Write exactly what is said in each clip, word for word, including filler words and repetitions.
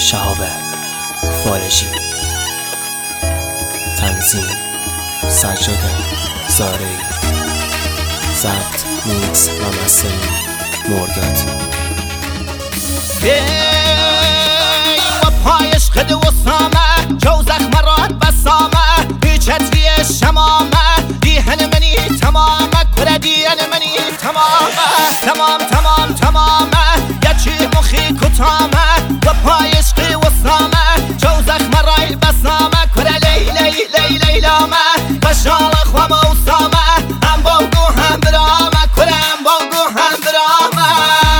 شهاب فارجی، تنظیم سجاد زارعی، ضبط میکس و مسترینگ مرداد. و پایش قد و سامه جو زخم راد بسامه بیچتری شمامه دیهن منی تمامه کره دیهن منی تمامه تمام تمام تمامه یچی مخی کتامه و پایش قی و سامه جو زخم رای بسامه کره لی لی لی لی لامه بشال خوام و سامه هم بانگو هم برامه کره هم بانگو هم برامه.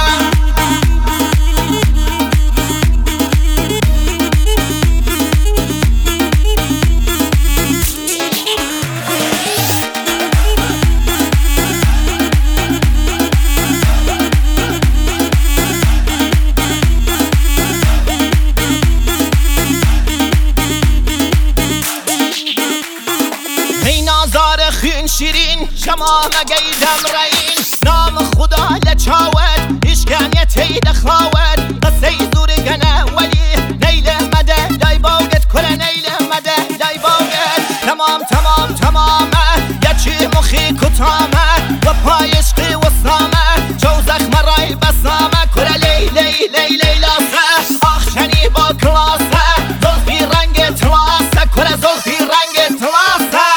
خین شیرین شما مگیدم رین نام خدا لچاود اشکنیت هید خواود قصه زور گنه ولی نیل مده دای باوگت کره نیل مده دای باوگت تمام تمام تمامه یچی مخی کتامه و پایش قی و سامه جو زخم رای بسامه کره لی لی لی لی لاسه آخشنی با کلاسه زلفی رنگ تلاسه کره زلفی رنگ تلاسه.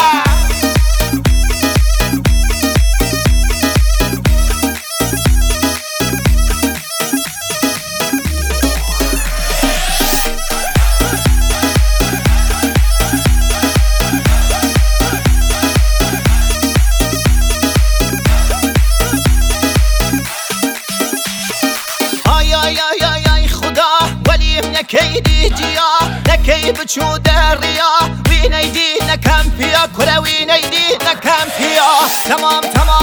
نکی دیجیا نکی بچو دریا وی نیدی نکم پیا کره وی نیدی نکم پیا تمام تمام